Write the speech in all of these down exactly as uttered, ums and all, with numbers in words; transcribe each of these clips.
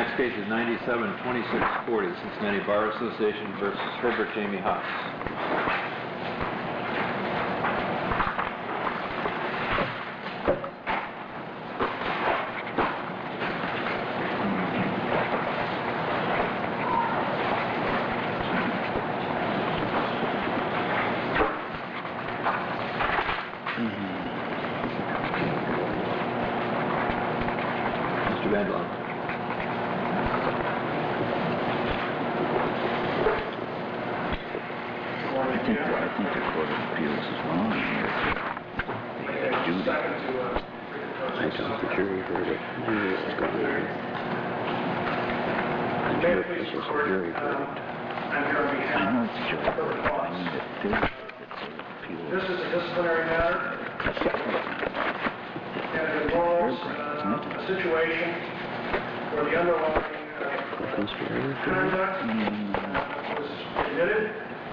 next case is ninety-seven twenty-six forty, Cincinnati Bar Association versus Herbert Jamie Haas. Mister Van Blanc. I think, I think the Court of Appeals is wrong here. They had a duty. I thought the jury heard it. I knew it was going on. The jury, this was a jury verdict. I know it's a jury verdict, but I mean that they, the Court of Appeals. This is a disciplinary matter. And it involves uh, a situation where the underlying uh, conduct uh, was admitted.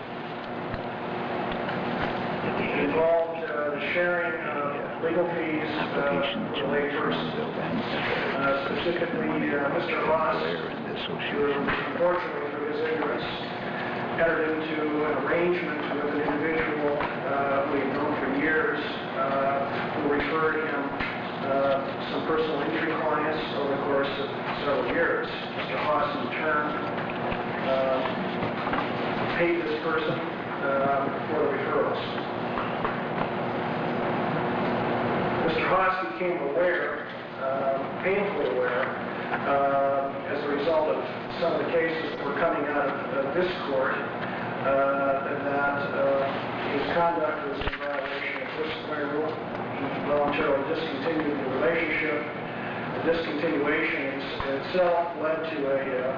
It involved uh, the sharing of legal fees uh, with a layperson, uh, specifically uh, Mister Haas, who, unfortunately through his ignorance, entered into an arrangement with an individual uh, who he had known for years, uh, who referred him uh, some personal injury clients over the course of several years. Mister Haas, in turn, uh, paid this person uh, for the referrals. Mister Haas became aware, uh, painfully aware, uh, as a result of some of the cases that were coming out of uh, this court, uh, that uh, his conduct was in violation of disciplinary rule. He voluntarily discontinued the relationship. The discontinuation in itself led to a uh,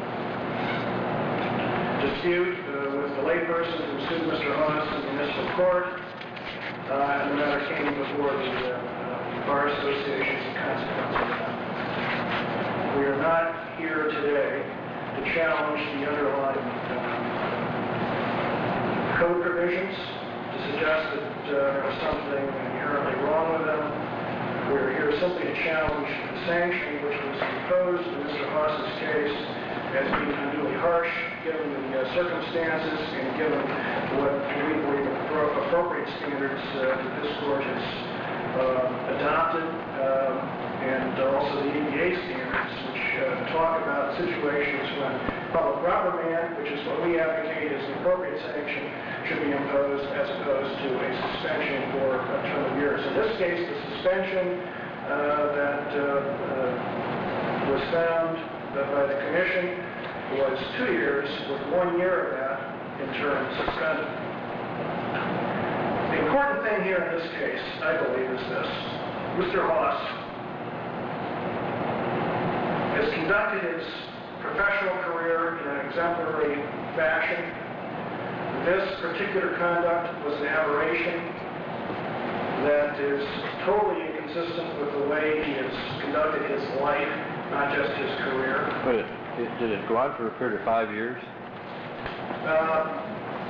dispute uh, with the layperson who sued Mister Haas in the municipal court, uh, and the matter came before the uh, Bar Association as a consequence of that. We are not here today to challenge the underlying uh, code provisions, to suggest that uh, there was something inherently wrong with them. We're here simply to challenge the sanction which was imposed in Mister Haas's case as being unduly harsh, given the uh, circumstances and given what we believe are appropriate standards uh, that this court has uh, adopted, um, and also the A D A standards, which uh, talk about situations when public reprimand, which is what we advocate as an appropriate sanction, should be imposed as opposed to a suspension for a term of years. In this case, the suspension uh, that uh, uh, was found by the Commission was two years, with one year of that in turn suspended. The important thing here in this case, I believe, is this. Mister Haas has conducted his professional career in an exemplary fashion. This particular conduct was an aberration that is totally inconsistent with the way he has conducted his life, not just his career. But it, it, did it go on for a period of five years? Uh,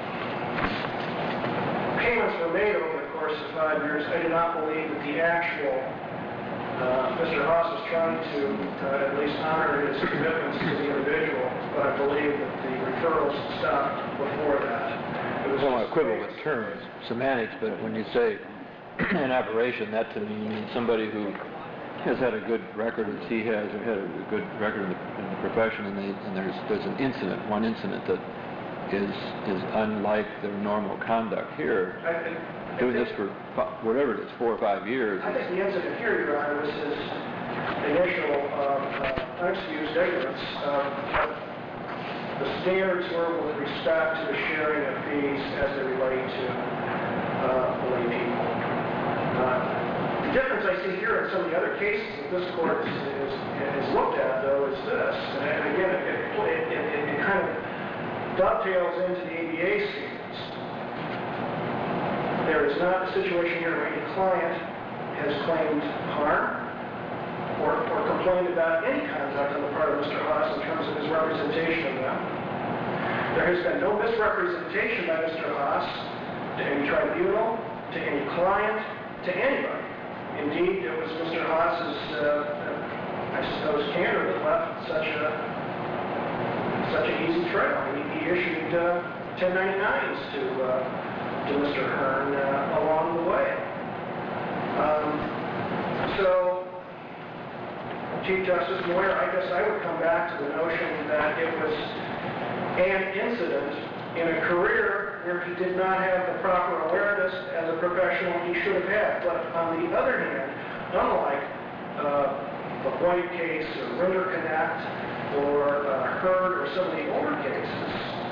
payments were made over the course of five years. I do not believe that the actual uh, Mister Haas was trying to uh, at least honor his commitments to the individual, but I believe that the referrals stopped before that. It was well, equivalent terms, semantics, but when you say an aberration, that to me means somebody who has had a good record, as he has, or had a good record in the, in the profession, and, they, and there's there's an incident, one incident that is is unlike their normal conduct here. I think, Doing I this for whatever it is, four or five years. I think the incident here, Your Honor, was his initial um, uh, unexcused ignorance of what the standards were with respect to the sharing of fees as they relate to uh, lay people. Uh, The difference I see here in some of the other cases that this court is, is, is looked at, though, is this. And again, it, it, it, it kind of dovetails into the A D A standards. There is not a situation here where any client has claimed harm or, or complained about any conduct on the part of Mister Haas in terms of his representation of them. There has been no misrepresentation by Mister Haas to any tribunal, to any client, to anybody. Indeed, it was Mister Haas's, uh, I suppose, candor that left such a ten ninety-nines to, uh, to Mister Hearn uh, along the way. Um, so, Chief Justice Moyer, I guess I would come back to the notion that it was an incident in a career where he did not have the proper awareness as a professional he should have had. But on the other hand, unlike uh, the White case or Rinder Connect or uh, Heard or some of the older cases,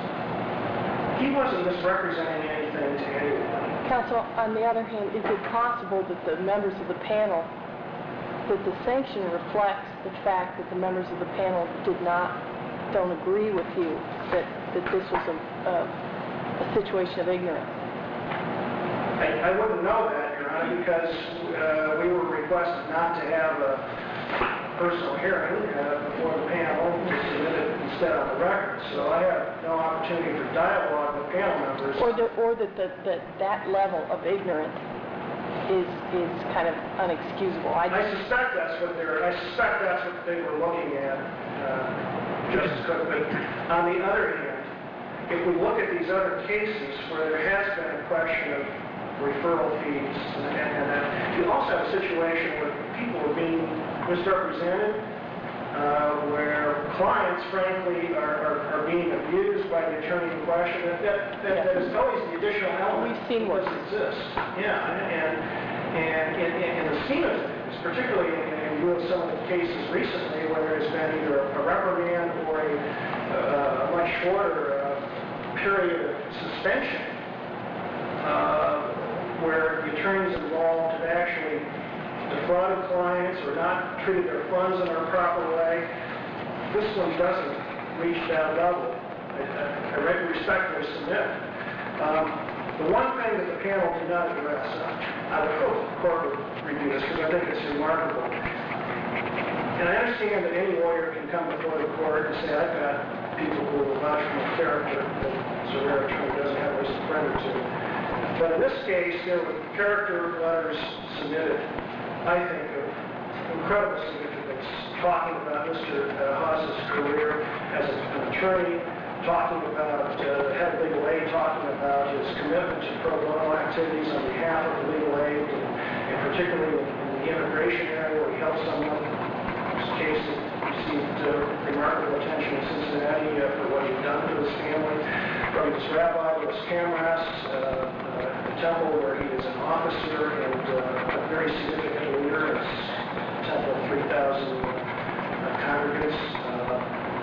he wasn't misrepresenting anything to anyone. Counsel, on the other hand, is it possible that the members of the panel, that the sanction reflects the fact that the members of the panel did not, don't agree with you that, that this was a, a, a situation of ignorance? I, I wouldn't know that, Your Honor, because uh, we were requested not to have a personal hearing uh, before the panel to submit it instead on the record. So I have no opportunity for dialogue with panel members. Or, the, or that, the, that that level of ignorance is is kind of unexcusable. I, I suspect that's what they're. I suspect that's what they were looking at, uh, Justice Cook. But on the other hand, if we look at these other cases where there has been a question of referral fees, and, and uh, you also have a situation where people are being misrepresented, uh, where clients, frankly, are, are, are being abused by the attorney in question. That, that, that, Yeah. that is always the additional element We've seen that what- exists. Yeah, and and in, in, in the scheme of things, particularly in, in view of some of the cases recently where there's been either a reprimand or a, uh, a much shorter uh, period of suspension, uh, where the attorneys involved have actually defrauded clients or not treated their funds in a proper way. This one doesn't reach that level. I, I, I respectfully submit. Um, the one thing that the panel did not address, uh, I would hope the court would review this because I think it's remarkable. And I understand that any lawyer can come before the court and say, I've got people who will vouch for my character that so their attorney doesn't have a reason to render to. But in this case, there were character letters submitted, I think, of incredible significance, talking about Mister Haas's career as an attorney, talking about uh, head of legal aid, talking about his commitment to pro bono activities on behalf of the legal aid, and, and particularly in, in the immigration area where he helped someone. This case received uh, remarkable attention in Cincinnati uh, for what he'd done to his family. From his rabbi, Louis Camras, uh, uh, the temple where he is an officer and uh, a very significant leader. It's a temple of three thousand uh, congregants. Uh,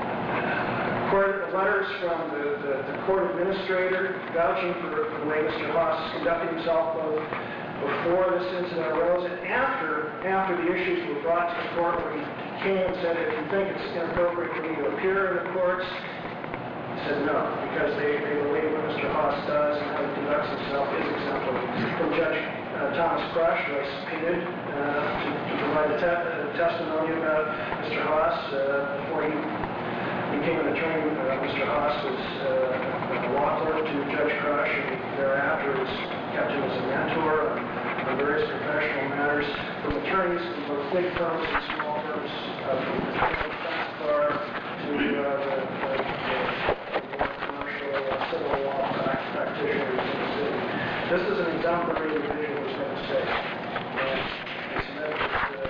court, letters from the, the, the court administrator vouching for the way Mister Haas conducted himself both before this incident arose and after, after the issues were brought to the court, where he came and said, if you think it's inappropriate for me to appear in the courts, he said no, because they, they believe what Mister Haas does and how he conducts himself is exemplary. From Judge uh, Thomas Crush, who I subpoenaed uh, to, to provide a, te a testimony about Mister Haas uh, before he became an attorney. Uh, Mister Haas was uh, a law clerk to Judge Crush, and thereafter was kept him as a mentor on, on various professional matters, from attorneys from both big firms and small firms, uh, from the defense bar to uh, the, the, the commercial uh, civil law practitioners in the city. This is an exemplary individual who's made a mistake. And I submit that uh,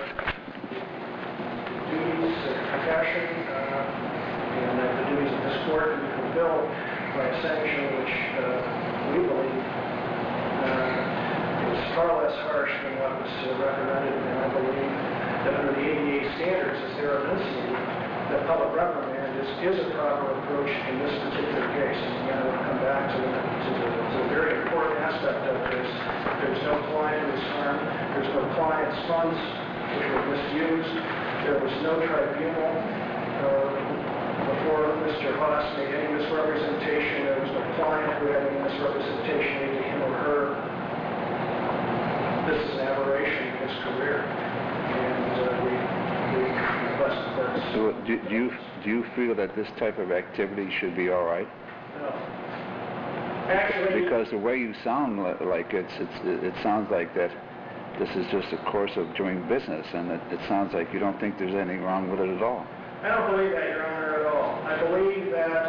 the duties of the profession uh, and uh, the duties of this court can be fulfilled by a sanction which uh, we believe uh, is far less harsh than what was uh, recommended, and I believe that under the A D A standards, as there are incidents, that public reprimand is, is a proper approach in this particular case. And again, I want to come back to the, to the, to the very important aspect of this. There's no client who was harmed. There's no client's funds which were misused. There was no tribunal uh, before Mister Haas made any misrepresentation. There was no client who had any misrepresentation made to him or her. This is an aberration in his career, and uh, we, we request the court. So do, do you do you feel that this type of activity should be all right? No. Actually, Because the way you sound li- like it's, it's it sounds like that this is just a course of doing business, and it, it sounds like you don't think there's anything wrong with it at all. I don't believe that, Your Honor, at all. I believe that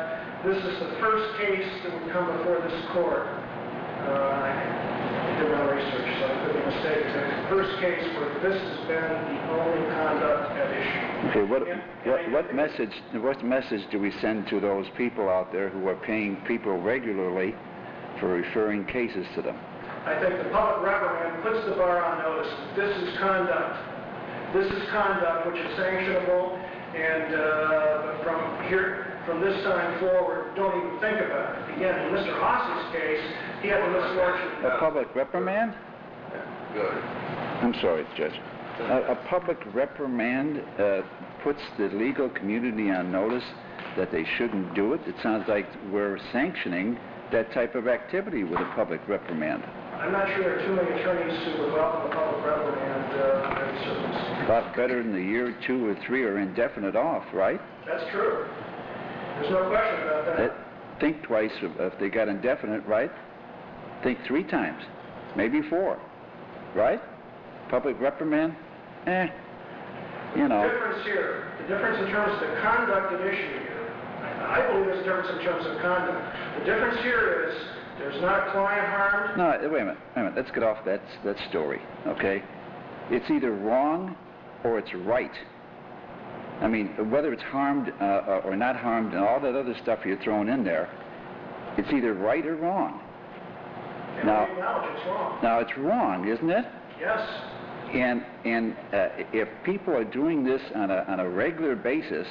this is the first case that would come before this court. Uh, I did my research, so I could be mistaken. It's the first case where this has been the only conduct at issue. Okay, what, And- what, and I- what message, what message do we send to those people out there who are paying people regularly for referring cases to them? I think the public reprimand puts the bar on notice that this is conduct. This is conduct which is sanctionable, and uh, from here, from this time forward, don't even think about it. Again, in Mister Haas's case, he had the misfortune. A public reprimand? Good. I'm sorry, Judge. A, a public reprimand uh, puts the legal community on notice that they shouldn't do it. It sounds like we're sanctioning that type of activity with a public reprimand. I'm not sure there are too many attorneys who would welcome a public reprimand uh, under these circumstances. A lot better than the year, two, or three, or indefinite off, right? That's true. There's no question about that. That- think twice if, if they got indefinite, right? Think three times, maybe four, right? Public reprimand? Eh, you The know. difference here, the difference in terms of the conduct at issue here, I I believe there's a difference in terms of conduct. The difference here is there's not a client harmed. No, wait a minute, wait a minute. Let's get off that, that story, okay? It's either wrong or it's right. I mean, whether it's harmed uh, or not harmed and all that other stuff you're throwing in there, it's either right or wrong. And Now- we acknowledge it's wrong. Now, it's wrong, isn't it? Yes. And, and uh, if people are doing this on a, on a regular basis,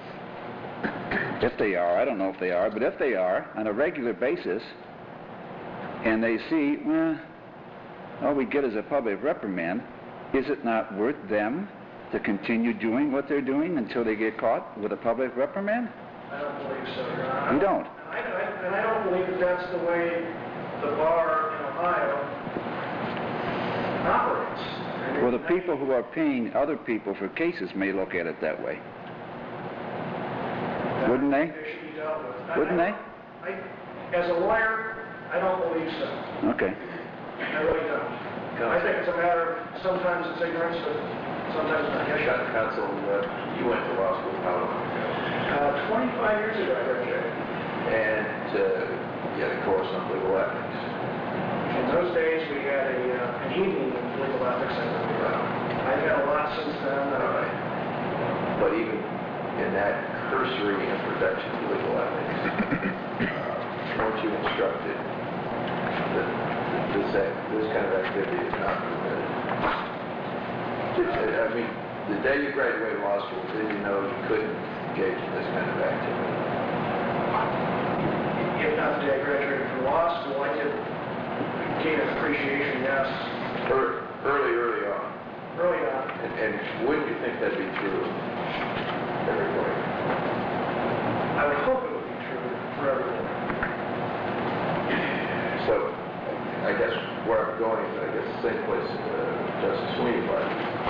if they are, I don't know if they are, but if they are, on a regular basis, and they see, well, all we get is a public reprimand, is it not worth them to continue doing what they're doing until they get caught with a public reprimand? I don't believe so, Your Honor. You don't? And I, I- and I don't believe that that's the way the bar in Ohio operates. I mean, Well, the people who are paying other people for cases may look at it that way. that Wouldn't they? They should be dealt with. I- Wouldn't they? I, as a lawyer, I don't believe so. Okay. I really don't. I think it's a matter of, sometimes it's ignorance, but sometimes not. Yes, Your Honor. Counsel, uh, you went to law school how long ago? Uh, twenty-five years ago, I graduated. And uh, you had a course on legal ethics. In those days, we had a, uh, an evening of legal ethics, I believe. I've had a lot since then. All Uh, right. But even in that cursory introduction to legal ethics, uh, weren't you instructed that this, act, this kind of activity is not permitted? Just, I mean, the day you graduated law school, did you know you couldn't engage in this kind of activity? If not the day I graduated from law school, I did gain an appreciation, yes, Ear- Early, early on. early on. And, and wouldn't you think that'd be true of everybody? I would hope it would be true for everyone. So, I guess where I'm going is, I guess, the same place uh, Justice Sweeney was.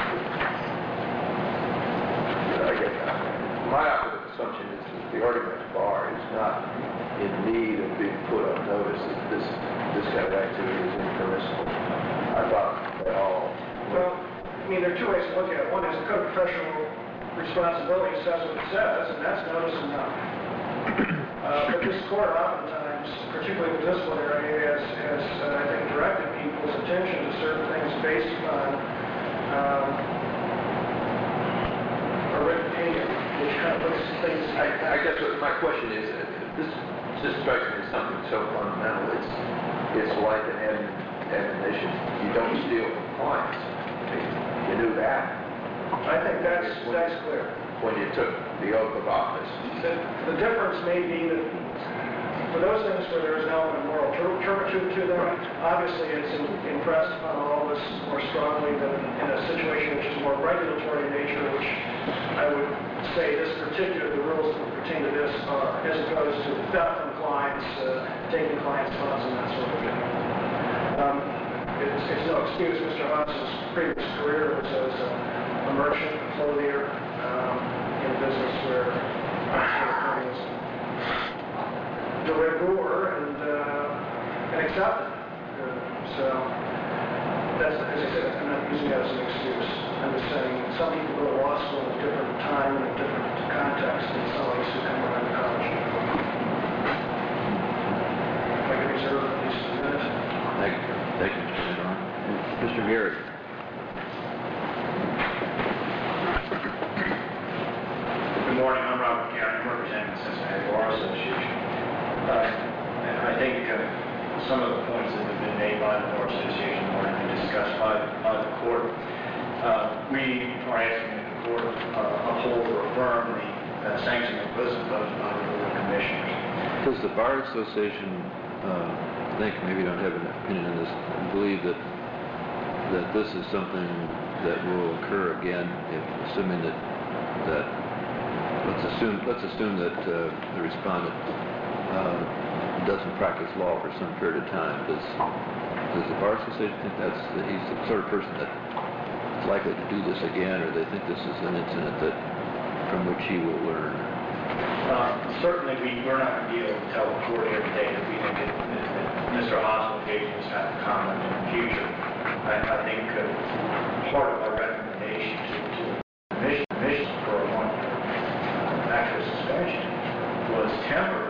I guess, my operative assumption is that the organized bar is not in need of being put on notice that this, this kind of activity is impermissible. I thought they all... Well, I mean, there are two ways to look at it. One is the Code of Professional Responsibility says what it says, and that's notice enough. Uh, but this court oftentimes, particularly with this one area, has, has uh, I think, directed people's attention to certain things based upon um, a written opinion, which kind of puts things... I, I guess what my question is, uh, this just strikes me as something so fundamental. It's, it's like an admon- admonition. You don't steal from clients. I mean, you knew that I think that's, that's clear. when you took the oath of office. The, the difference may be that for those things where there is an element of moral tur- turpitude to them, obviously it's in, impressed upon all of us more strongly than in a situation which is more regulatory in nature, which I would say this particular, the rules that pertain to this are, as opposed to theft from clients, uh, taking clients' funds and that sort of thing. Um, it's, it's no excuse. Mister Haas's previous career was as a, a merchant, a clothier, um, in a business where was de rigueur and, uh, and accepted. Uh, so, that's, as I said, I'm not using that as an excuse. I'm just saying some people go to law school at a different time and a different context than some of us who come around college. Good morning, I'm Robert Karen, I'm representing the Cincinnati Bar Association. Uh, and I think uh, some of the points that have been made by the Bar Association are to be discussed by, by the court. Uh, we are asking that the court uh, uphold or affirm the uh, sanction that was imposed by the Board of Commissioners. Does the Bar Association uh, think, maybe you don't have an opinion on this, believe that that this is something that will occur again, if, assuming that that let's assume let's assume that uh, the respondent uh, doesn't practice law for some period of time. Does does the Bar Association think that's that he's the sort of person that is likely to do this again, or they think this is an incident that from which he will learn? Uh, certainly, we, we're not going to be able to tell the court here today that we think that, that, that Mister Haas will engage in this type of conduct in the future. I, I think uh, part of our recommendation to, to the commission, commission for a one-year uh, actual suspension was temporary.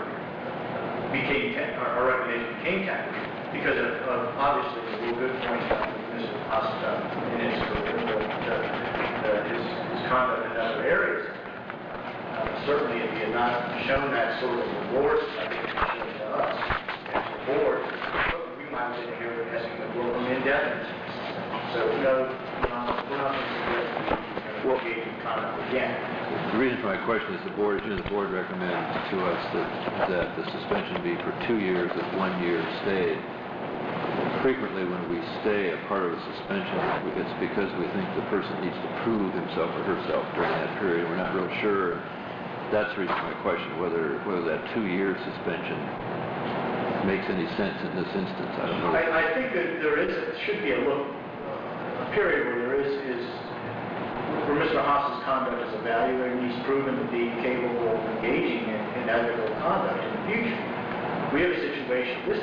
Became tem our, our recommendation became temporary because of, of obviously the real good points that Mister Haas has done in his career, but uh, uh, his, his conduct in other areas. Uh, certainly, if he had not shown that sort of remorse, I think it shown to us as the board, we might have been here asking the board from indefinite. So, no, uh, we're not going to suggest that he's going to engage in conduct again. The reason for my question is the board, you know, the board recommends to us that that the suspension be for two years with one year stay. Frequently, when we stay a part of a suspension, it's because we think the person needs to prove himself or herself during that period. We're not real sure. That's the reason for my question, whether whether that two-year suspension makes any sense in this instance. I don't know. I, I think that there is, a, should be a look, a period where there is, is where Mister Haas's conduct is evaluated and he's proven to be capable of engaging in, in ethical conduct in the future. We have a situation, this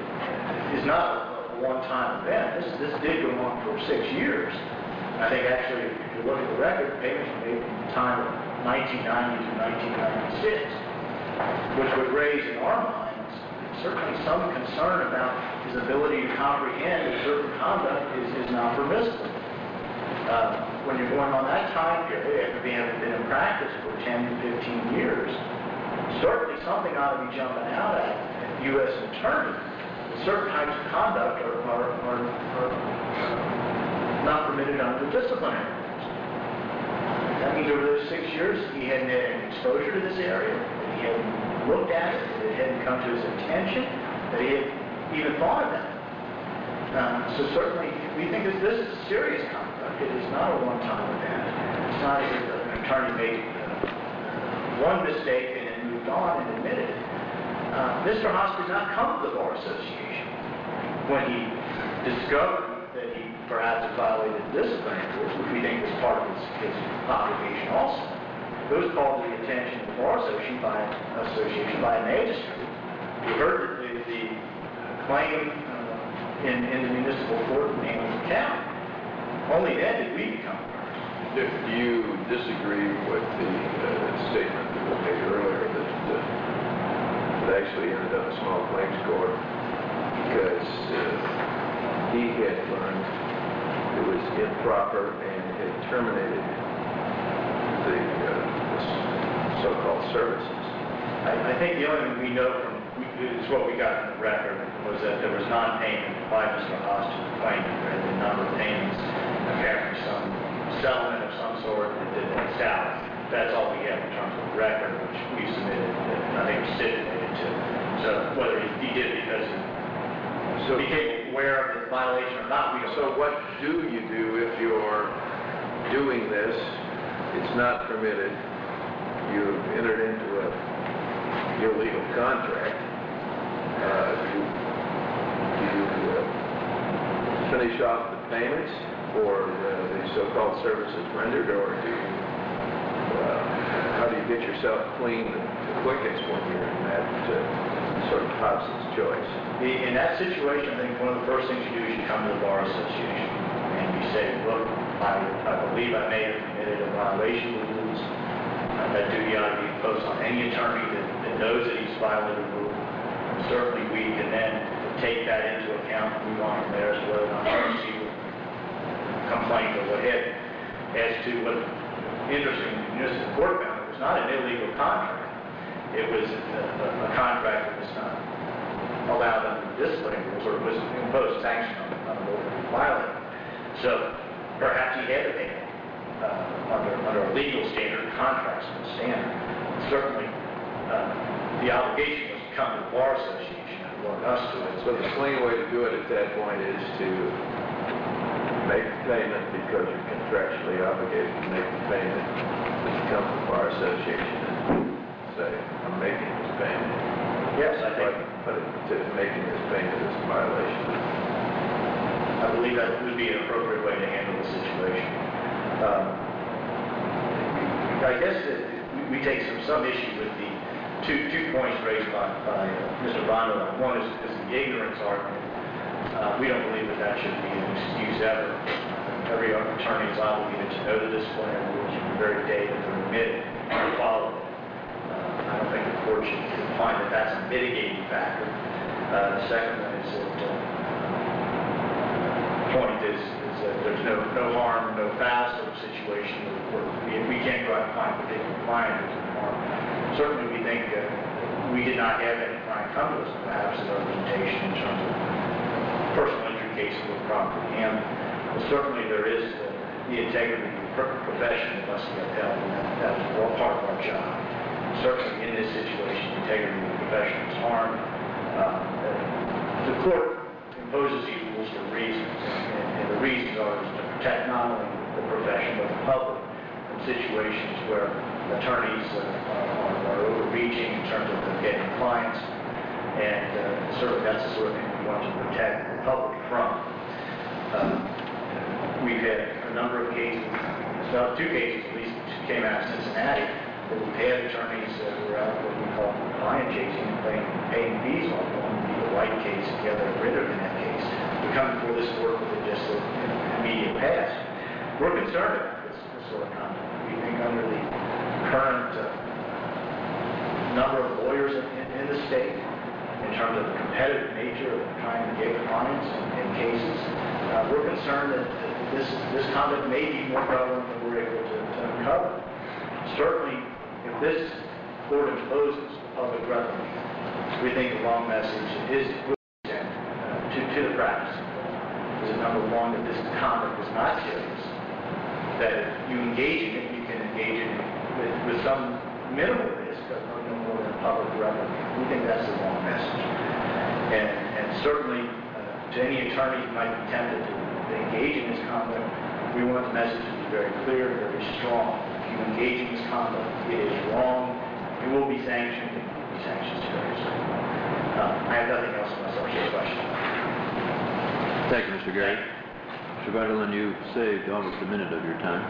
is not a one-time event. This, this did go on for six years. I think actually, if you look at the record, payments were made from the time of nineteen ninety to nineteen ninety-six, which would raise in our minds certainly some concern about his ability to comprehend that certain conduct is, is not permissible. Uh, when you're going on that time period, after being been in practice for ten to fifteen years, certainly something ought to be jumping out at the U S attorney. Certain types of conduct are, are, are, are not permitted under the disciplinary rules. That means over those six years, he hadn't had any exposure to this area, that he hadn't looked at it, that it hadn't come to his attention, that he had even thought about it. Um, so certainly, we think that this is serious conduct. It is not a one-time event. It's not as if an attorney made uh, one mistake and then moved on and admitted it. Uh, Mister Haas did not come to the Bar Association when he discovered that he perhaps had violated disciplinary rules, which we think was part of his, his obligation also. Those called to the attention of the Bar Association by, association by a magistrate. We heard the, the claim uh, in, in the municipal court in Hamilton County. Only then did we become aware. Do you disagree with the uh, statement that was made earlier that uh, it actually ended up in small claims court because uh, he had learned it was improper and had terminated the, uh, the so-called services? I, I think the only thing we know from, is what we got in the record, was that there was non-payment by Mister Haas to the claimant. There had been a number of payments, apparently some settlement of some sort that didn't establish. That's all we have in terms of the record, which we submitted, that I think was stipulated to. So whether he, he did it because he So, became aware of the violation or not, we don't so know. what do you do if you're doing this, it's not permitted, you've entered into a illegal contract, uh, do, do you uh, finish off the payments for uh, the so-called services rendered, or do you, uh, how do you get yourself clean the quickest when you're in that uh, sort of Hobson's choice? The- In that situation, I think one of the first things you do is you come to the Bar Association and you say, look, I, I believe I may have committed a violation of the rules. Uh, that duty ought to be imposed on any attorney that, that knows that he's violated the rule. And certainly we can then take that into account and move on from there as well, not receive a complaint or what have you. As to what interesting, municipal court found, there was not an illegal contract. It was a, a, a contract that was not allowed under the disciplinary rules, or was imposed sanction on, on the lawyer who violated. So perhaps he had to pay it uh, under, under a legal standard, contracts standard. Certainly, uh, the obligation was to come to the Bar Association and alert us to it. So the clean way to do it at that point is to make the payment because you're contractually obligated to make the payment. Just come to the Bar Association and say, I'm making this payment. Yes, I think. But, but it, making this payment is a violation. I believe that would be an appropriate way to handle the situation. Um, I guess that we, we take some, some issue with the two, two points raised by, by uh, Mister Rondo. One is, is the ignorance argument. Uh, we don't believe that that should be an excuse ever. Uh, every attorney is obligated to know the disciplinary rules from the very day that they're admitted and follow them. Uh, I don't think the court should find that that's a mitigating factor. Uh, the second one is that uh, point is, is that there's no, no harm, no foul sort of situation where we, we can't go out and find a particular client who's in harm. Certainly we think uh, we did not have any client come to us perhaps as a representation in terms of personal injury cases with property handling. But certainly there is uh, the integrity of the profession that must be upheld, and that, that is all part of our job. Certainly in this situation, the integrity of the profession is harmed. Uh, the court imposes these rules for reasons, and, and the reasons are to protect not only the profession but the public from situations where attorneys uh, are, are overreaching in terms of getting clients, and uh, certainly that's the sort of thing we want to protect the public from. Uh, we've had a number of cases, well, two cases at least, came out of Cincinnati, where we've had attorneys uh, who are out what we call client chasing and paying, paying fees on one would be the White case, the other the Ritterconnect case. We come before this court with it just an immediate past. We're concerned about this, this sort of conduct. We think under the current uh, number of lawyers in, in, in the state, in terms of the competitive nature of trying to get clients in, in cases, uh, we're concerned that, that this, this conduct may be more prevalent than we're able to, to uncover. Certainly, if this court imposes public record, we think the wrong message is will send uh, to, to the practice. Is number one, that this conduct is not serious, that if you engage in it, you can engage in it with, with some minimal risk of no more than public record. We think that's the wrong message. And, and certainly, uh, to any attorney who might be tempted to, to engage in this conduct, we want the message to be very clear, very strong. If you engage in this conduct, it is wrong, it will be sanctioned, it will be sanctioned seriously. Uh, I have nothing else unless there's a question. Thank you, Mister Gary. Mister Vanderlyn, you saved almost a minute of your time.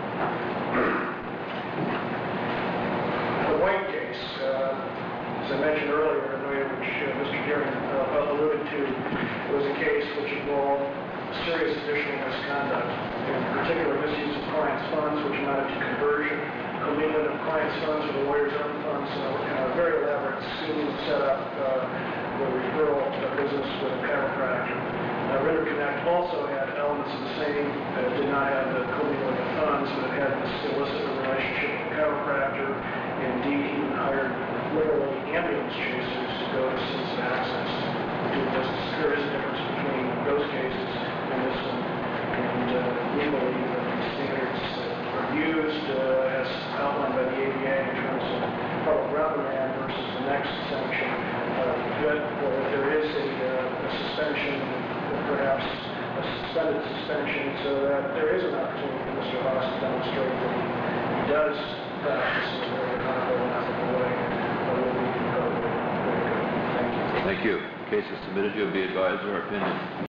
The White case, uh, as I mentioned earlier, which uh, Mister Gary uh, alluded to, was a case which involved serious additional misconduct, in particular misuse of clients' funds, which amounted to conversion, commitment of clients' funds or the lawyer's own funds, and a very elaborate scheme set up uh, the referral of business with a chiropractor. Uh, Ritterconnect also had elements of the same, uh, did not have the commitment of funds, but it had this illicit relationship with the chiropractor. Indeed, he even hired literally ambulance chasers to go to scenes of accidents to do business. There is a difference between those cases and this one, and uh, we believe that the standards that are used uh, as outlined by the A B A in terms of public reprimand versus the next sanction, uh, that uh, there is a, uh, a suspension, perhaps a suspended suspension, so that there is an opportunity for Mister Haas to demonstrate that he, he does practice in a very honorable and ethical way. That will be uh, very good. Thank you. Thank you. The case is submitted. You'll be advised of our opinion.